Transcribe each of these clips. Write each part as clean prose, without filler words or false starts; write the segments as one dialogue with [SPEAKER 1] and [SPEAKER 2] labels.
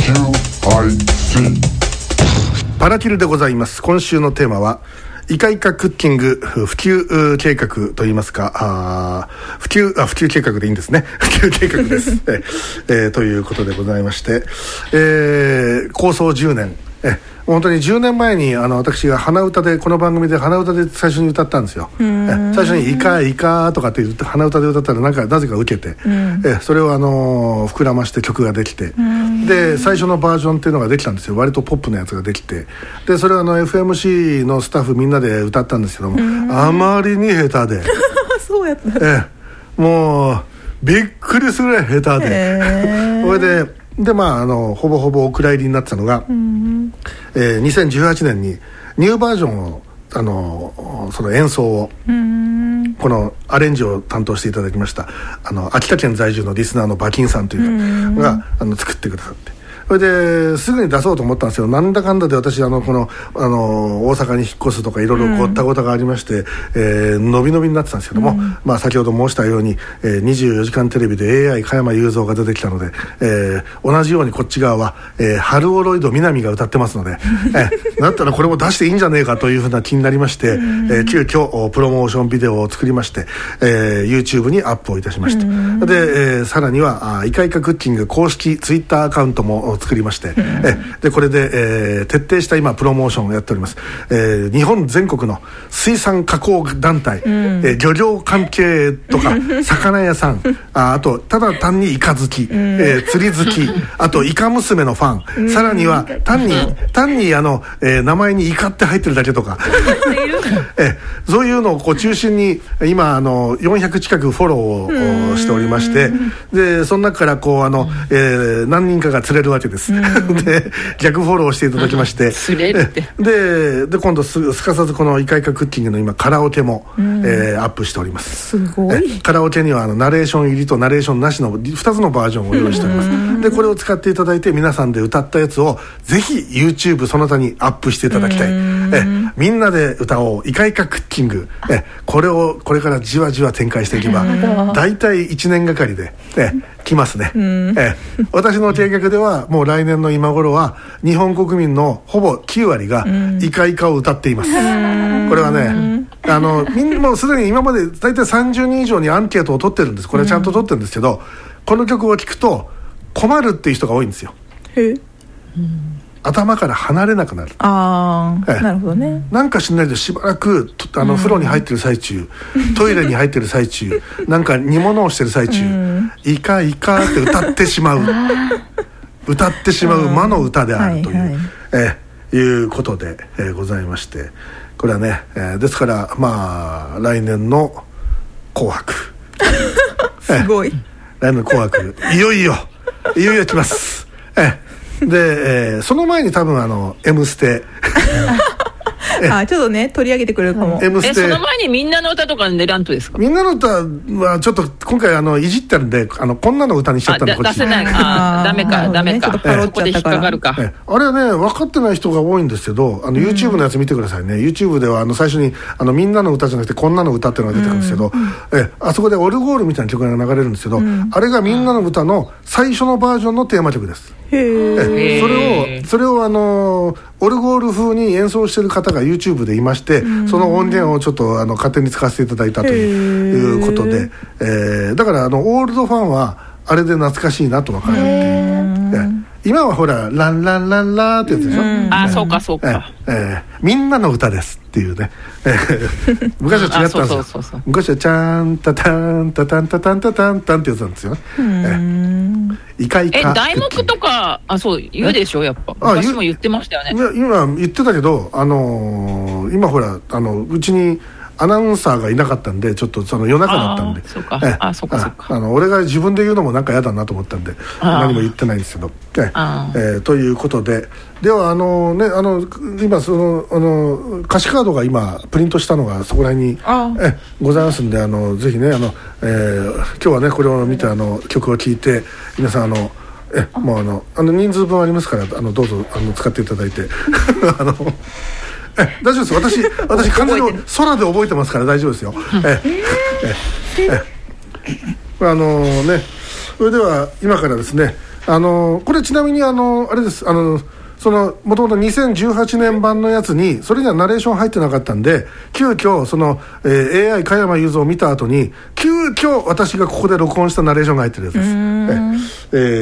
[SPEAKER 1] パラキルでございます。今週のテーマはイカイカクッキング普及計画といいますか、普及計画でいいんですね。普及計画ですということでございまして、構想10年本当に10年前に私が鼻歌でこの番組で鼻歌で最初に歌ったんですよ。最初にイカイカとかって言って鼻歌で歌ったらなぜか受けて、それを膨らまして曲ができて、で最初のバージョンっていうのができたんですよ。割とポップなやつができて、でそれはFMC のスタッフみんなで歌ったんですけども、あまりに下手で
[SPEAKER 2] そうやった
[SPEAKER 1] もうびっくりするぐらい下手で、それでほぼほぼお蔵入りになってたのが、2018年にニューバージョンをその演奏をこのアレンジを担当していただきました秋田県在住のリスナーの馬琴さんというのが作ってくださって、それですぐに出そうと思ったんですけど、なんだかんだで私この大阪に引っ越すとかいろいろごったごたがありまして、伸び伸びになってたんですけども、先ほど申したように、24時間テレビで AI 加山雄三が出てきたので、同じようにこっち側は、ハルオロイド南が歌ってますので、だったらこれも出していいんじゃねえかというふうな気になりまして、急遽プロモーションビデオを作りまして、YouTube にアップをいたしました。で、さらにはイカイカクッキング公式 Twitter アカウントも作りまして、でこれで、徹底した今プロモーションをやっております。日本全国の水産加工団体、漁業関係とか魚屋さん、あとただ単にイカ好き、釣り好き、あとイカ娘のファン、さらには単に名前にイカって入ってるだけとかそういうのを中心に今400近くフォローをしておりまして、でその中から何人かが釣れるわけです。で逆フォローしていただきまして釣れるってで今度すかさずこのイカイカクッキングの今カラオケも、アップしております。
[SPEAKER 2] すごい。
[SPEAKER 1] カラオケにはナレーション入りとナレーションなしの2つのバージョンを用意しております。でこれを使っていただいて皆さんで歌ったやつをぜひ YouTube その他にアップしていただきたい。みんなで歌おうイカイカクッキング、これからじわじわ展開していけばだいたい1年がかりで来ますね。私の計画ではもう来年の今頃は日本国民のほぼ9割がイカイカを歌っています。これはねみんなもうすでに今まで大体30人以上にアンケートを取ってるんです。これちゃんと取ってるんですけど、この曲を聴くと困るっていう人が多いんですよ。頭から離れなくなる。
[SPEAKER 2] なるほどね。
[SPEAKER 1] なんかしないとしばらく風呂に入ってる最中、トイレに入ってる最中、なんか煮物をしてる最中、イカイカって歌ってしまう魔の歌であるという、いうことで、ございまして、これはね、ですから来年の紅白
[SPEAKER 2] すごい。
[SPEAKER 1] 来年の紅白いよいよ来ます。で、その前に多分Mステ
[SPEAKER 2] ちょっとね取り上げてくれるかも。
[SPEAKER 3] その前にみんなの歌とかでラントですか？
[SPEAKER 1] みんなの歌はちょっと今回いじってるんでこんなの歌にしちゃったんで
[SPEAKER 3] 出せない。ダメか、ここで引っかかるか。
[SPEAKER 1] あれはね分かってない人が多いんですけどYouTube のやつ見てくださいね。YouTube では最初にみんなの歌じゃなくてこんなの歌っていうのが出てくるんですけど、あそこでオルゴールみたいな曲が流れるんですけど、あれがみんなの歌の最初のバージョンのテーマ曲です。それをオルゴール風に演奏してる方が YouTube でいまして、その音源をちょっと勝手に使わせていただいたということで、だからオールドファンはあれで懐かしいなと分かるっていう。今はほらランランランラーってやつでしょ。
[SPEAKER 3] そうかそうか。
[SPEAKER 1] みんなの歌ですっていうね。昔は違ったんですよ。昔はチャンタタンタタンタタンタタンタンってやつなんですよね。イカイカ
[SPEAKER 3] 題目とかそう言うでしょ。やっぱ昔も言ってましたよね。
[SPEAKER 1] 今言ってたけど今ほらうちにアナウンサーがいなかったんでちょっと夜中だったんで、
[SPEAKER 3] そうかそうか
[SPEAKER 1] 俺が自分で言うのもなんか嫌だなと思ったんで何も言ってないんですけど、ということでは今歌詞カードが今プリントしたのがそこら辺にございますんでぜひね今日はねこれを見て曲を聴いて皆さんもう人数分ありますからどうぞ使っていただいて大丈夫です。私完全に空で覚えてますから大丈夫ですよ。それでは今からですねこれちなみにあれです、そのもともと2018年版のやつにそれにはナレーション入ってなかったんで、急遽その、AI 加山雄三を見た後に急遽私がここで録音したナレーションが入ってるやつです。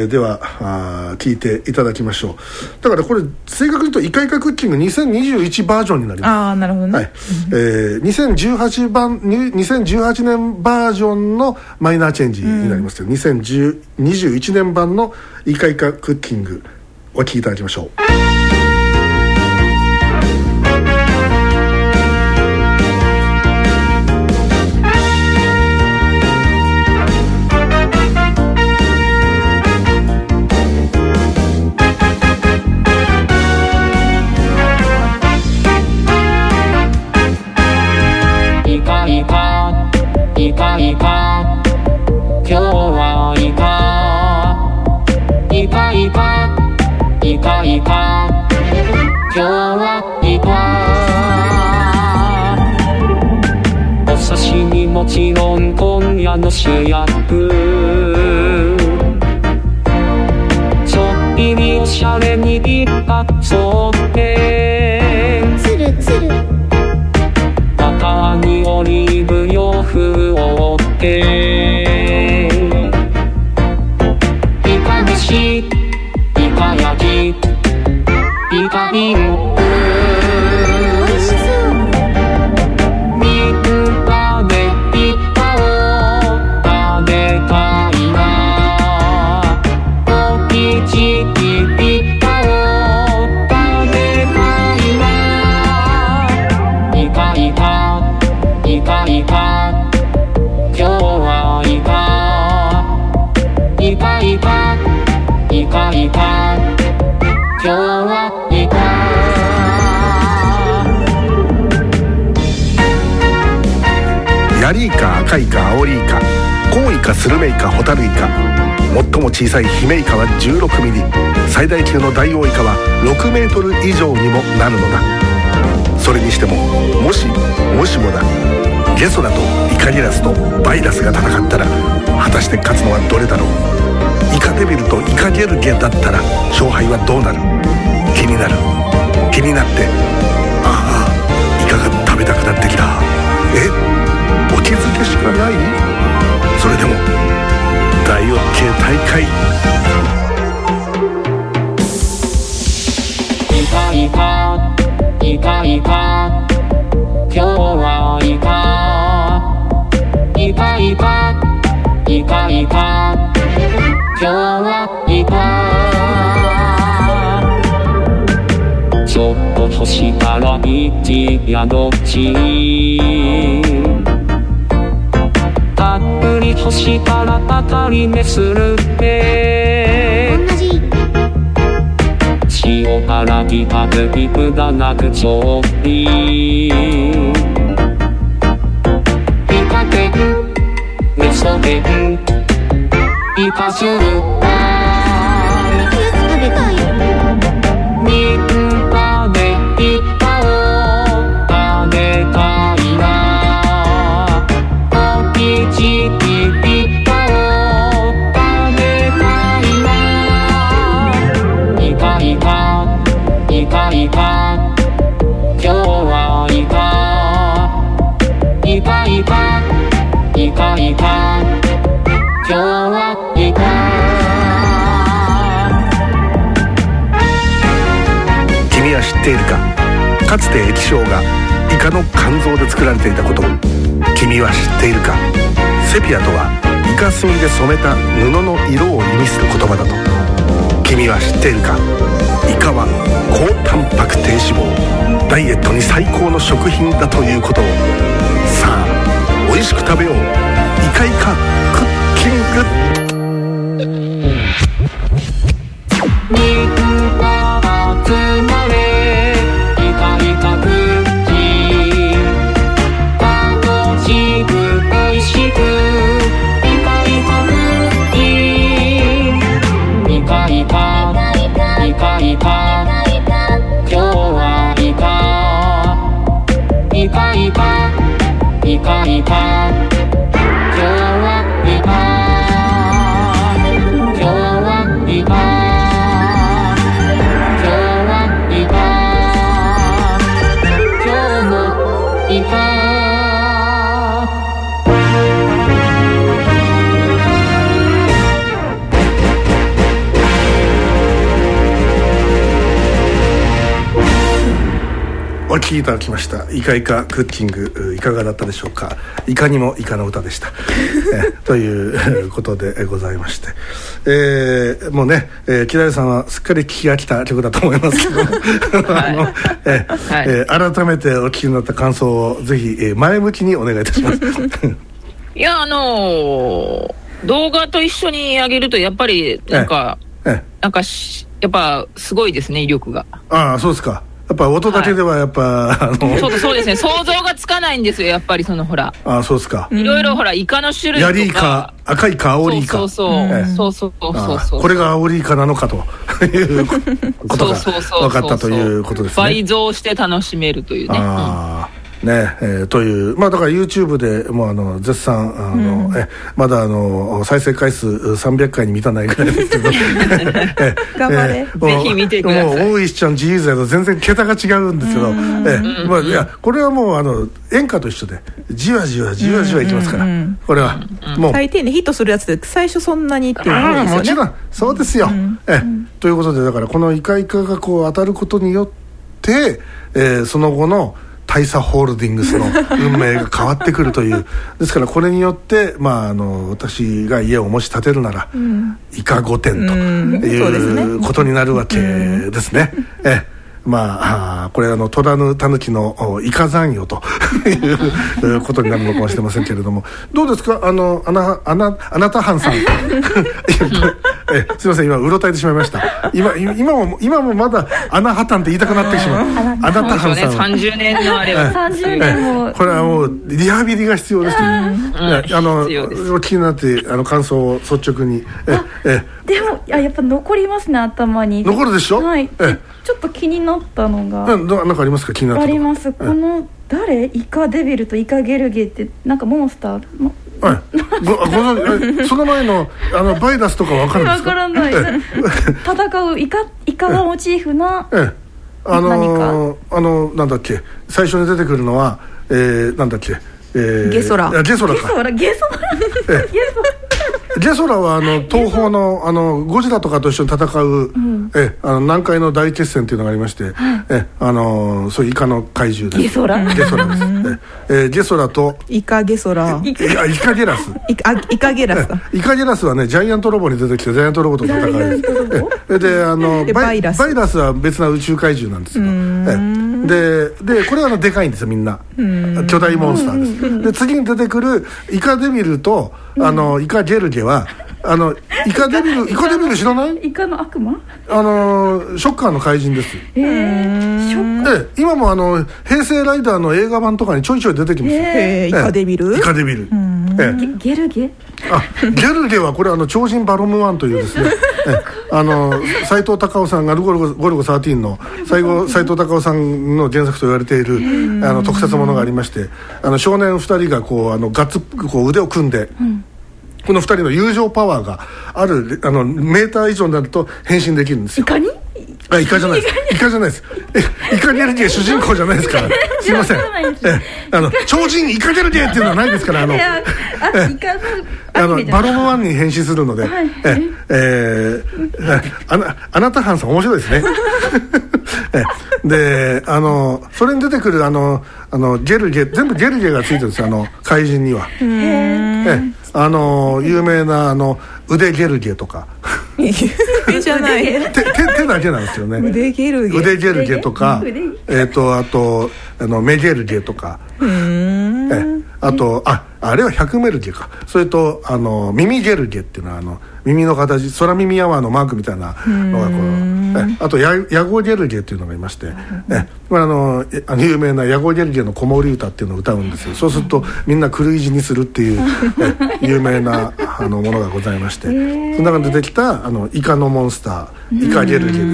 [SPEAKER 1] では聞いていただきましょう。だからこれ正確に言うとイカイカクッキング2021バージョンになります。
[SPEAKER 2] ああ、なるほどね。
[SPEAKER 1] はい、2018年バージョンのマイナーチェンジになりますけど、2021年版のイカイカクッキングお聞きいただきましょう。
[SPEAKER 4] イカイカイカイカ今日はイカイカイカイカイカ今日はイカお刺身もちろん今夜の主役ちょっぴりおしゃれにいったそうめん
[SPEAKER 5] つるつる
[SPEAKER 4] バターにオリーブ洋風を折ってイカ飯イカ焼きイカビン
[SPEAKER 5] おいしそう
[SPEAKER 4] みんなでイカを食べたいなおいしいイカを食べたいなイカイカイカイカ今日はイカイカイカイカイカ今日はイカ
[SPEAKER 1] ヤリイカ、赤イカ、アオリイカ、コウイカ、スルメイカ、ホタルイカ、最も小さいヒメイカは16ミリ、最大級のダイオウイカは6メートル以上にもなるのだ。それにしてももしもだ、ゲソラとイカリラスとバイラスが戦ったら果たして勝つのはどれだろう。イカデビルとイカゲルゲだったら勝敗はどうなる。気になってイカが食べたくなってきた。お気づけしかない。それでも大 OK 大会
[SPEAKER 4] イカイカイカイカ今日はイカイカイカイカイカ今日はイカちょっと干したらいちやどっちたっぷり干したら当たり目するって
[SPEAKER 5] 同じ
[SPEAKER 4] 塩辛ギター肉だなくちょっぴイカ天味噌天イカ汁
[SPEAKER 5] 早く食べたい
[SPEAKER 4] みんなでイカを食べたいなおいしいイカを食べたいなイカイカイカイカ今日はイカイカイカイカイカ今日はイカ
[SPEAKER 1] 君は知っているか。かつて液晶がイカの肝臓で作られていたことを君は知っているか。セピアとはイカ墨で染めた布の色を意味する言葉だと君は知っているか。イカは高タンパク低脂肪、ダイエットに最高の食品だということを。さあ美味しく食べよう。イカイカクッキング。
[SPEAKER 4] みんな集まれイカイカクッキン楽しく美味しくイカイカクッキンイカイカイカイカ今日はイカイカイカイカイカ今日はイカ今日はイカ
[SPEAKER 1] お聴きいただきましたイカイカクッキング、いかがだったでしょうか。いかにもイカの歌でしたということでございまして、もうね、木田さんはすっかり聴き飽きた曲だと思いますけど改めてお聴きになった感想をぜひ、前向きにお願いいたします
[SPEAKER 3] いや動画と一緒に上げるとやっぱりなんかやっぱすごいですね、威力が。
[SPEAKER 1] ああ、そうですか。やっぱ音だけではやっぱ、
[SPEAKER 3] そうですね、想像がつかないんですよ、やっぱりそのほら。
[SPEAKER 1] ああ、そうですか。
[SPEAKER 3] いろいろほらイカの種類とか、
[SPEAKER 1] ヤリイカ、赤イカ、アオリイカ、
[SPEAKER 3] そう
[SPEAKER 1] これがアオリイカなのかということが分かったということですね。
[SPEAKER 3] 倍増して楽しめるというね。
[SPEAKER 1] ね、というだから YouTube でもう絶賛まだ再生回数300回に満たないぐらいですけど
[SPEAKER 2] 頑張れ、
[SPEAKER 3] ぜひ見てください。
[SPEAKER 1] もう大石ちゃん自由剤と全然桁が違うんですけど、いやこれはもう演歌と一緒でじわじわじわじわいきますから、これはもう
[SPEAKER 2] 最低にヒットするやつで最初そんなにっていうことですよね。
[SPEAKER 1] もちろんそうですよ、ということでだからこのイカイカがこう当たることによって、その後の大佐ホールディングスの運命が変わってくるというですからこれによって私が家をもし建てるなら、イカ御殿ということになるわけですね。これ戸田ぬたぬきのイカ残余ということになるのかもしれませんけれども、どうですかあなたはんさんすいません、今うろたえてしまいました。今もまだアナハタンって言いたくなってしまう。あなたはんさん
[SPEAKER 3] 30年のあれは
[SPEAKER 6] 30年も
[SPEAKER 1] これはもうリハビリが必要ですというお気になって感想を率直に
[SPEAKER 6] でもやっぱ残りますね、頭に。
[SPEAKER 1] 残るでしょ。
[SPEAKER 6] はい。ちょっと気になったのが
[SPEAKER 1] 何かありますか、気になった
[SPEAKER 6] あります。この誰イカデビルとイカゲルゲってなんかモンスター
[SPEAKER 1] その前のバイダスとか分かるんですか。
[SPEAKER 6] 分からない戦うイカがモチーフな
[SPEAKER 1] なんだっけ、最初に出てくるのはなんだっけ、
[SPEAKER 2] ゲソラ
[SPEAKER 1] ゲソラは東方のゴジラとかと一緒に戦う、南海の大決戦っていうのがありまして、そういうイカの怪獣です。
[SPEAKER 6] ゲソラ
[SPEAKER 1] ですゲソラと
[SPEAKER 2] イカゲソラ
[SPEAKER 1] イカゲラス
[SPEAKER 2] イカゲラスだ。
[SPEAKER 1] イカゲラスはねジャイアントロボに出てきてジャイアントロボと戦うでバイラスは別な宇宙怪獣なんですよ。でこれはでかいんですよ、みんな巨大モンスターです。で次に出てくるイカデビルとイカゲルゲはイカデビル知らない？
[SPEAKER 6] イカの悪魔？
[SPEAKER 1] ショッカーの怪人です。ショッカー。で今も平成ライダーの映画版とかにちょいちょい出てきますよ。
[SPEAKER 2] イカデビル。
[SPEAKER 6] ゲルゲ？
[SPEAKER 1] ゲルゲはこれ超人バロム1というですね斎藤隆夫さんがゴルゴ13の斎藤隆夫さんの原作と言われている特撮ものがありまして、少年2人がこうガッツこう腕を組んで、この2人の友情パワーがあるメーター以上になると変身できるんですよ。
[SPEAKER 6] イカに？
[SPEAKER 1] イカじゃないです。イカじゃないです。イカゲルゲ主人公じゃないですから。すいません。超人イカゲルゲっていうのはないですからバロム1に変身するので、あなたはんさん面白いですね。でそれに出てくるゲルゲ全部ゲルゲがついてるんですよ、怪人には。有名な腕ゲルゲとか
[SPEAKER 2] じゃない
[SPEAKER 1] 手だけなんですよね。
[SPEAKER 2] 腕ゲル
[SPEAKER 1] ゲとかあと目ゲルゲとかあとあれは100メルゲか。それと耳ゲルゲっていうのは耳の形空耳アワーのマークみたいなのがこうあとヤゴゲルゲっていうのがいまして有名なヤゴゲルゲの子守歌っていうのを歌うんですよ。そうするとみんな狂い死にするっていう有名なものがございまして、その中に出てきたイカのモンスターイカゲルゲです。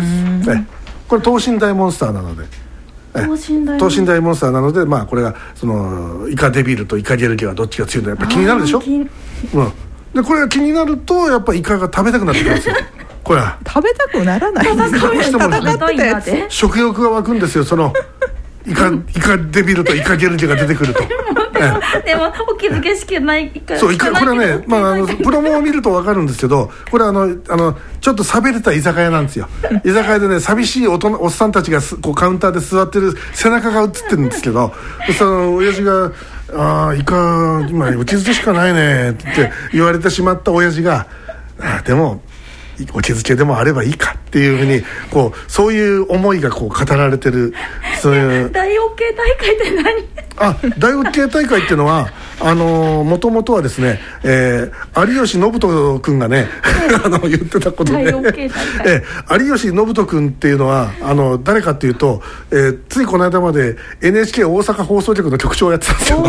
[SPEAKER 1] これ等身大モンスターなので等身大モンスターなので、これがイカデビルとイカゲルゲはどっちが強いのやっぱり気になるでしょ。でこれが気になるとやっぱりイカが食べたくなってくるんですよ。これは
[SPEAKER 2] 食べたくならない。
[SPEAKER 1] どうしても食欲が湧くんですよ。 イカデビルとイカゲルゲが出てくると
[SPEAKER 6] でもお気づけしかないか
[SPEAKER 1] そうこれはね、プロモを見ると分かるんですけど、これちょっと寂れた居酒屋なんですよ。居酒屋でね、寂しいおっさんたちがこうカウンターで座ってる背中が映ってるんですけど、その親父がイカ今お気づけしかないねって言われてしまった親父がでもお気づけでもあればいいかっていうふうにこうそういう思いがこう語られてる、そういう
[SPEAKER 6] 大 OK 大会って何？
[SPEAKER 1] 大 OK 大会っていうのはもともとはですね、有吉信人君がね言ってたことで、
[SPEAKER 6] 大 OK 大会
[SPEAKER 1] 有吉信人君っていうのは誰かっていうと、ついこの間まで NHK 大阪放送局の局長をやってたんですよ。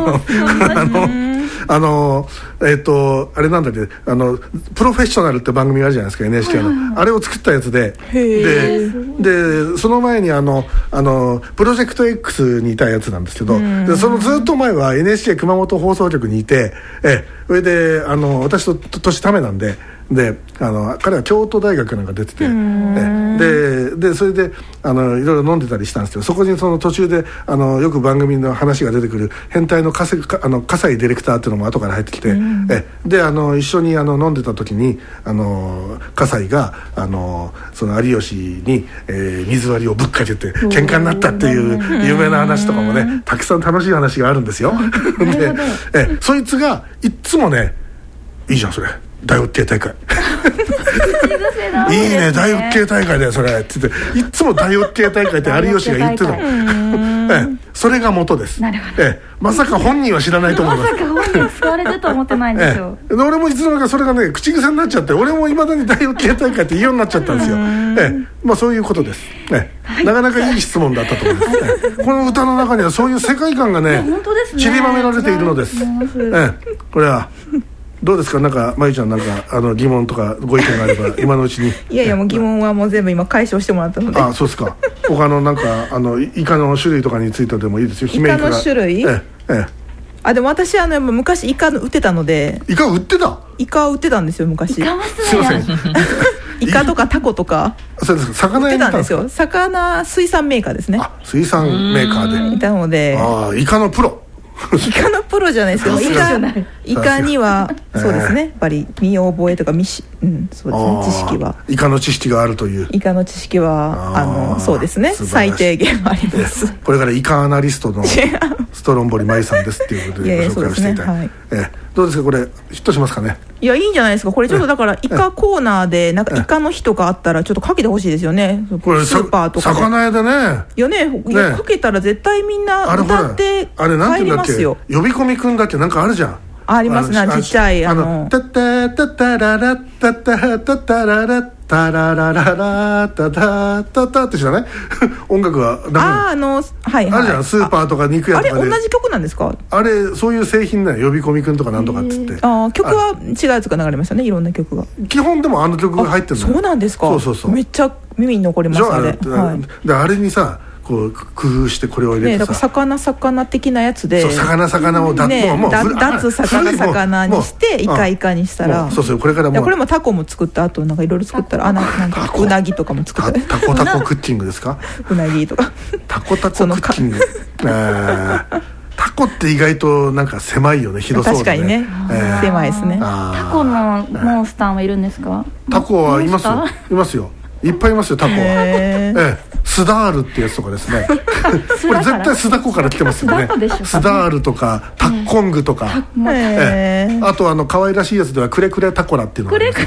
[SPEAKER 1] あれなんだっけ、プロフェッショナルって番組があるじゃないですか NHK の、あれを作ったやつで、でその前にプロジェクト X にいたやつなんですけど、でそのずっと前は NHK 熊本放送局にいて、それで私と年ためなんで彼は京都大学なんか出てて、でそれでいろいろ飲んでたりしたんですけど、そこにその途中でよく番組の話が出てくる変態の笠井ディレクターっていうのも後から入ってきて、で一緒に飲んでた時に笠井がその有吉に、水割りをぶっかけて喧嘩になったっていう有名な話とかもね、たくさん楽しい話があるんですよ。でそいつがいっつもね、いいじゃんそれ大 OK 大会いいね大 OK 大会だよそれって言って、いつも大 OK 大会って有吉が言ってたの。それが元です。
[SPEAKER 6] なるほど。
[SPEAKER 1] まさか本人は知らないと思います。
[SPEAKER 6] まさか本人使われてると思ってないんですよ。
[SPEAKER 1] 俺もいつの間にかそれがね口癖になっちゃって、俺もいまだに大 OK 大会って言うようになっちゃったんですよ。そういうことです。なかなかいい質問だったと思います。この歌の中にはそういう世界観がね散りばめられているのです。これはどうですか、なんかまゆちゃん、なんか疑問とかご意見があれば今のうちに。
[SPEAKER 2] いやいや、もう疑問はもう全部今解消してもらったので。
[SPEAKER 1] そうですか。他のなんかイカの種類とかについてでもいいですよ。
[SPEAKER 2] イカの種類？でも私昔イカ売ってたので。
[SPEAKER 1] イカ売ってた？
[SPEAKER 2] イカ売ってたんですよ昔。
[SPEAKER 1] すいません。
[SPEAKER 2] イカとかタコとか
[SPEAKER 1] そうです。魚屋にいたんですよ。
[SPEAKER 2] 水産メーカーですね。
[SPEAKER 1] 水産メーカーで
[SPEAKER 2] いたので。
[SPEAKER 1] イカのプロ。
[SPEAKER 2] イカのプロじゃないですけど、イカにはそうですね、やっぱり見覚えとかそうですね、知識は
[SPEAKER 1] イカの知識があるという。
[SPEAKER 2] イカの知識はそうですね、最低限あります。
[SPEAKER 1] これからイカアナリストのストロンボリマイさんですっていうことでご紹介をしていたい。どうですかこれ、ヒットしますかね。い
[SPEAKER 2] や、いいんじゃないですかこれ。ちょっとだからイカコーナーでなんかイカの日とかあったらちょっとかけてほしいですよね。これスーパーとかで
[SPEAKER 1] 魚屋でね。
[SPEAKER 2] いやね、かけたら絶対みんな歌って帰りますよ。
[SPEAKER 1] 呼び込みくんだってなんかあるじゃん。
[SPEAKER 2] ありますね、ちっちゃいタッタタタララッタタタタララッタララララタタタタって知らない？音楽があるじゃん、スーパーとか肉屋とかで。 あれ同じ曲なんですか？
[SPEAKER 1] あれそういう製品だよ、呼び込みくんとかなんとかっつって。
[SPEAKER 2] 曲は違うやつが流れましたね、いろんな曲が。
[SPEAKER 1] 基本でも曲が入ってるのよ。
[SPEAKER 2] そうなんですか。
[SPEAKER 1] そう
[SPEAKER 2] めっちゃ耳に残りますあれ。
[SPEAKER 1] あれにさこう工夫してこれを入れてさ、
[SPEAKER 2] だから魚的なやつで、
[SPEAKER 1] そう魚を脱
[SPEAKER 2] 魚にしてイカにしたら、
[SPEAKER 1] そうこれからもう
[SPEAKER 2] これもタコも作った後なんかいろいろ作ったらなんかうなぎとかも作ったら
[SPEAKER 1] タコクッキングですか？
[SPEAKER 2] うなぎとか
[SPEAKER 1] タコクッキングタコって意外となんか狭いよね、広そうで。
[SPEAKER 2] 確かにね、狭いですね。
[SPEAKER 6] タコのモンスターはいるんですか？
[SPEAKER 1] タコはいますよ、いっぱいいますよタコは。スダールってやつとかですね。これ絶対スダコから来てますよね。スダールとかタッコングとか、あと可愛らしいやつではクレクレタコラっていうのがあります。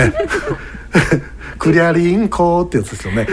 [SPEAKER 1] クリャリンコってやつですよね。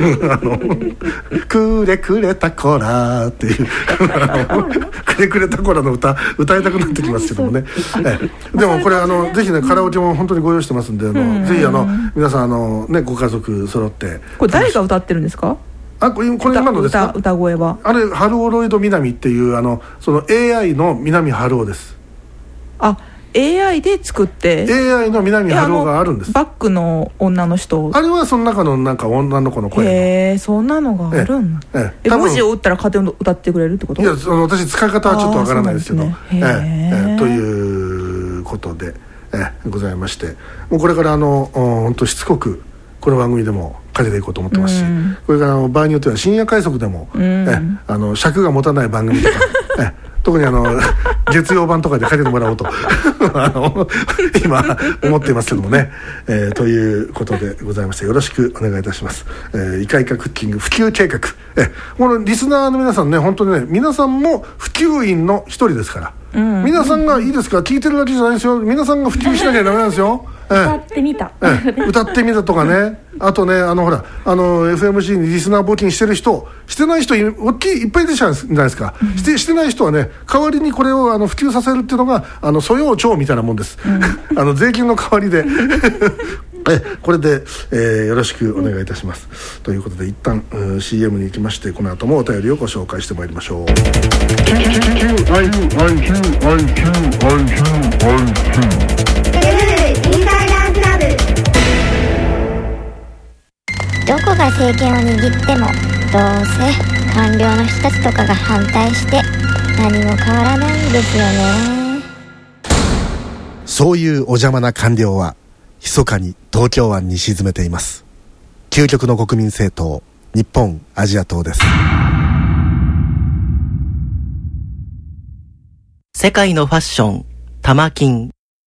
[SPEAKER 1] クレクレタコラっていうクレクレタコラの歌いたくなってきますけどもね。でもこれぜひね、カラオケも本当にご用意してますんで、ぜひ皆さんご家族揃って。こ
[SPEAKER 2] れ誰が歌ってるんですか？
[SPEAKER 1] これ今のですか？
[SPEAKER 2] 歌声は
[SPEAKER 1] あれハルオロイド南っていうその AI の南春夫です。
[SPEAKER 2] AI で作って
[SPEAKER 1] AI の南春夫があるんです。
[SPEAKER 2] バックの女の人、
[SPEAKER 1] あれはその中のなんか女の子の声。
[SPEAKER 2] そんなのがあるんだ。文字を打ったら勝手に歌ってくれるってこと？
[SPEAKER 1] いや、私使い方はちょっとわからないですけど、ということでございまして、もうこれから本当しつこくこの番組でもかけていこうと思ってますし、これから場合によっては深夜快速でも、尺が持たない番組とか特に月曜版とかでかけてもらおうと今思っていますけどもね、ということでございまして、よろしくお願いいたします。イカイカクッキング普及計画、このリスナーの皆さんね、本当にね、皆さんも普及員の一人ですから、皆さんがいいですか、聞いてるだけじゃないですよ、皆さんが普及しなきゃダメなんですよ。
[SPEAKER 6] 歌ってみた、
[SPEAKER 1] 歌ってみたとかね、あとね、ほらFMC にリスナー募金してる人、してない人いっぱい出ちゃうんじゃないですか、してない人はね、代わりにこれを普及させるっていうのが素養庁みたいなもんです、税金の代わりでこれで、よろしくお願いいたします、ということで一旦CM に行きまして、この後もお便りをご紹介してまいりましょう。
[SPEAKER 5] どこが政権を握ってもどうせ官僚の人たちとかが反対して何も変わらないんですよね。
[SPEAKER 7] そういうお邪魔な官僚は密かに東京湾に沈めています。究極の国民政党、日本アジア党です。
[SPEAKER 8] 世界のファッション、タマキン。